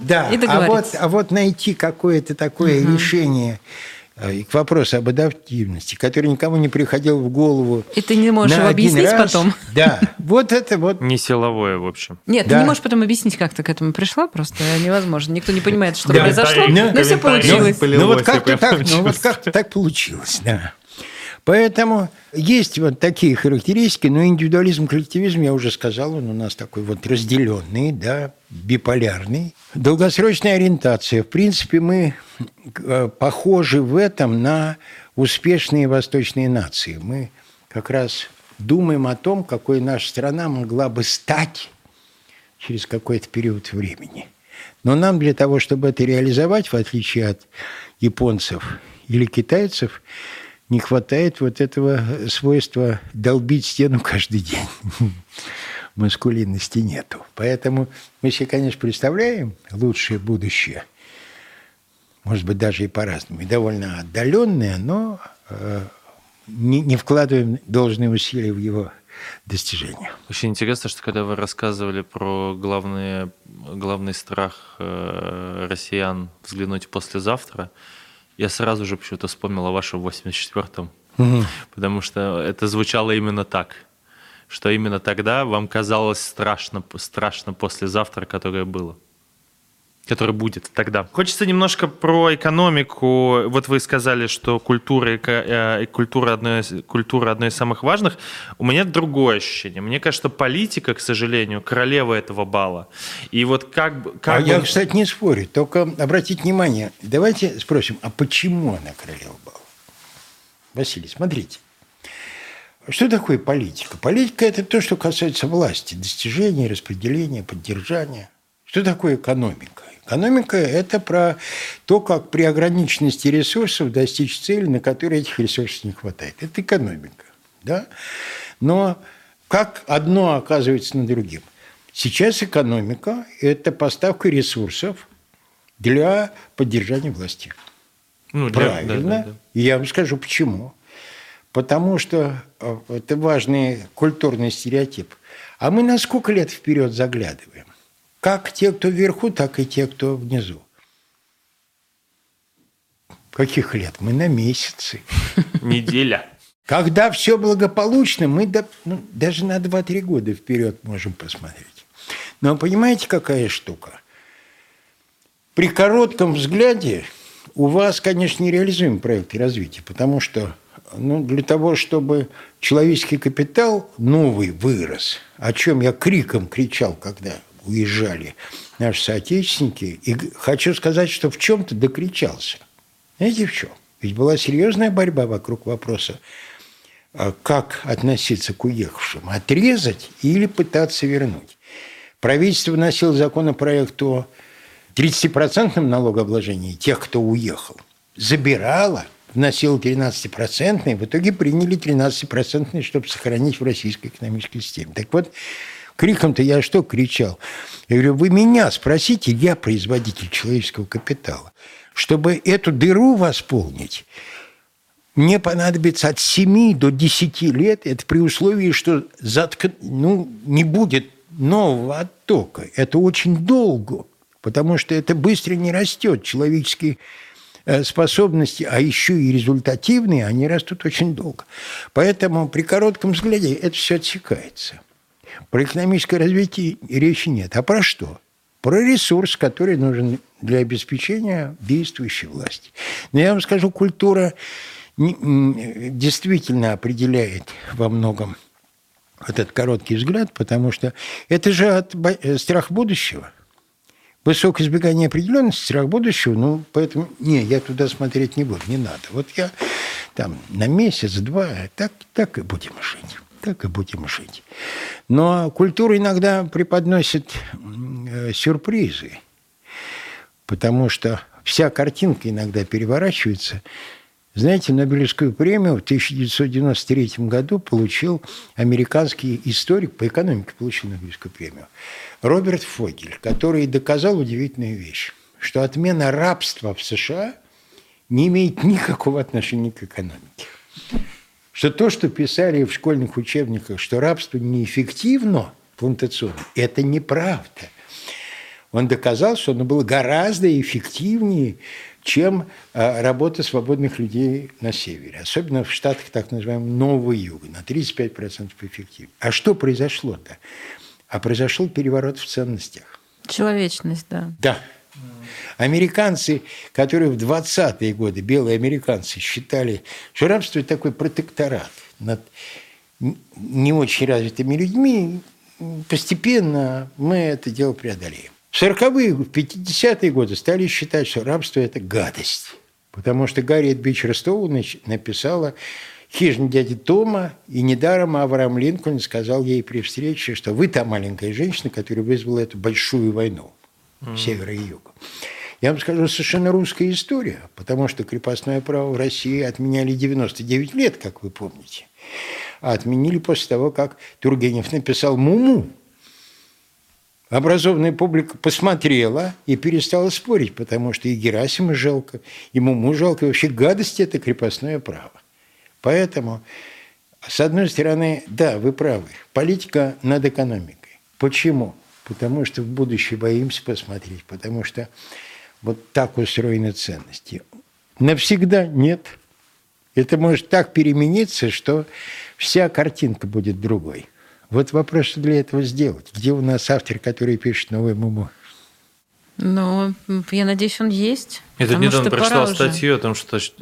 найти какое-то такое решение к вопросу об адаптивности, который никому не приходил в голову. И ты не можешь его объяснить потом? Да, вот это вот. Не силовое, в общем. Нет, ты не можешь потом объяснить, как ты к этому пришла, просто невозможно. Никто не понимает, что произошло, но все получилось. Ну вот как-то так получилось, да. Поэтому есть вот такие характеристики, но индивидуализм, коллективизм, я уже сказал, он у нас такой вот разделенный, да, биполярный. Долгосрочная ориентация. В принципе, мы похожи в этом на успешные восточные нации. Мы как раз думаем о том, какой наша страна могла бы стать через какой-то период времени. Но нам для того, чтобы это реализовать, в отличие от японцев или китайцев, не хватает вот этого свойства долбить стену каждый день. Маскулинности нету. Поэтому мы себе, конечно, представляем лучшее будущее, может быть, даже и по-разному, и довольно отдаленное, но не вкладываем должные усилия в его достижения. Очень интересно, что когда вы рассказывали про главный страх россиян взглянуть послезавтра, я сразу же почему-то вспомнил о вашем 84-м, потому что это звучало именно так, что именно тогда вам казалось страшно послезавтра, которое будет тогда. Хочется немножко про экономику. Вот вы сказали, что культура одно из самых важных. У меня другое ощущение. Мне кажется, что политика, к сожалению, королева этого бала. И вот я, кстати, не спорю. Только обратите внимание, давайте спросим, а почему она королева бала? Василий, смотрите. Что такое политика? Политика – это то, что касается власти, достижения, распределения, поддержания. Что такое экономика? Экономика – это про то, как при ограниченности ресурсов достичь цели, на которой этих ресурсов не хватает. Это экономика. Да? Но как одно оказывается на другим? Сейчас экономика – это поставка ресурсов для поддержания власти. Правильно. Да. И я вам скажу, почему. потому что это важный культурный стереотип. А мы на сколько лет вперед заглядываем? Как те, кто вверху, так и те, кто внизу. Каких лет? Мы на месяцы. Неделя. Когда все благополучно, мы даже на 2-3 года вперед можем посмотреть. Но понимаете, какая штука? При коротком взгляде у вас, конечно, нереализуемый проект развития, потому что для того, чтобы человеческий капитал новый вырос, о чем я криком кричал, когда уезжали наши соотечественники, и хочу сказать, что в чем-то докричался. Знаете, в чем? Ведь была серьезная борьба вокруг вопроса, как относиться к уехавшим, отрезать или пытаться вернуть. Правительство вносило законопроект о 30% налогообложении тех, кто уехал. Забирало, вносило 13%, в итоге приняли 13%, чтобы сохранить в российской экономической системе. Так вот, криком-то я что кричал? Я говорю, вы меня спросите, я производитель человеческого капитала. Чтобы эту дыру восполнить, мне понадобится от 7 до 10 лет, это при условии, что не будет нового оттока. Это очень долго, потому что это быстро не растет. Человеческие способности, а еще и результативные, они растут очень долго. Поэтому при коротком взгляде это все отсекается. Про экономическое развитие речи нет. А про что? Про ресурс, который нужен для обеспечения действующей власти. Но я вам скажу, культура действительно определяет во многом этот короткий взгляд, потому что это же страх будущего. Высокое избегание определенности, страх будущего, поэтому, я туда смотреть не буду, не надо. Вот я там на месяц-два, так и будем жить. Так и будем жить. Но культура иногда преподносит сюрпризы, потому что вся картинка иногда переворачивается. Знаете, Нобелевскую премию в 1993 году получил американский историк, по экономике получил Нобелевскую премию, Роберт Фогель, который доказал удивительную вещь, что отмена рабства в США не имеет никакого отношения к экономике. Что то, что писали в школьных учебниках, что рабство неэффективно плантационно, это неправда. Он доказал, что оно было гораздо эффективнее, чем работа свободных людей на севере. Особенно в штатах так называемого Нового Юга, на 35% эффективнее. А что произошло-то? А произошел переворот в ценностях. Человечность, да. Да. Американцы, которые в 20-е годы, белые американцы, считали, что рабство – это такой протекторат над не очень развитыми людьми, постепенно мы это дело преодолеем. В 40-е, в 50-е годы стали считать, что рабство – это гадость. Потому что Гарриет Бичер Стоу написала «Хижина дяди Тома», и недаром Авраам Линкольн сказал ей при встрече, что вы та маленькая женщина, которая вызвала эту большую войну севера и юга. Я вам скажу, совершенно русская история, потому что крепостное право в России отменяли 99 лет, как вы помните. А отменили после того, как Тургенев написал «Муму». Образованная публика посмотрела и перестала спорить, потому что и Герасима жалко, и Муму жалко, и вообще гадость – это крепостное право. Поэтому, с одной стороны, да, вы правы, политика над экономикой. Почему? Потому что в будущее боимся посмотреть, потому что вот так устроены ценности. Навсегда нет. Это может так перемениться, что вся картинка будет другой. Вот вопрос, что для этого сделать. Где у нас автор, который пишет новую Муму? Ну, я надеюсь, он есть. Я тут недавно прочитал статью о том, что в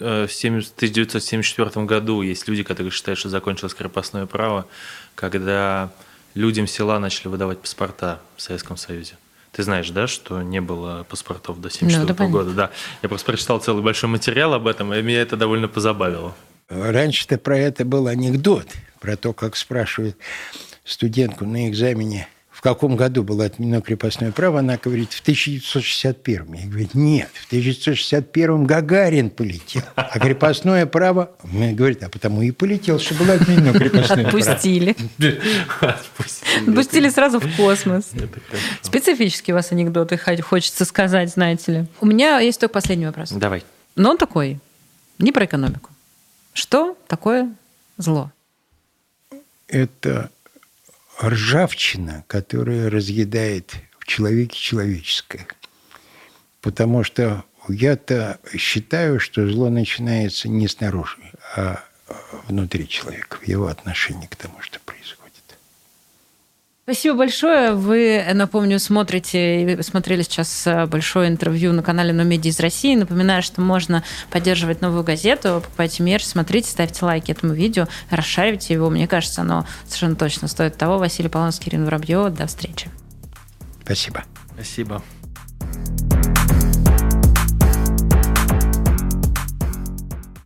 1974 году есть люди, которые считают, что закончилось крепостное право, когда людям села начали выдавать паспорта в Советском Союзе. Ты знаешь, да, что не было паспортов до 1974 года? Да. Я просто прочитал целый большой материал об этом, и меня это довольно позабавило. Раньше-то про это был анекдот, про то, как спрашивают студентку на экзамене, в каком году было отменено крепостное право, она говорит, в 1961. Я говорю, нет, в 1961 Гагарин полетел, а крепостное право, мне говорит, а потому и полетел, что было отменено крепостное право. Отпустили. Отпустили сразу в космос. Специфические у вас анекдоты, хочется сказать, знаете ли. У меня есть только последний вопрос. Давай. Но он такой, не про экономику. Что такое зло? Это ржавчина, которая разъедает в человеке человеческое. Потому что я-то считаю, что зло начинается не снаружи, а внутри человека, в его отношении к тому, что происходит. Спасибо большое. Вы, напомню, смотрели сейчас большое интервью на канале «Но Медиа из России». Напоминаю, что можно поддерживать «Новую газету», покупайте мерч, смотрите, ставьте лайки этому видео, расшаривайте его. Мне кажется, оно совершенно точно стоит того. Василий Полонский, Ирина Воробьева. До встречи. Спасибо. Спасибо.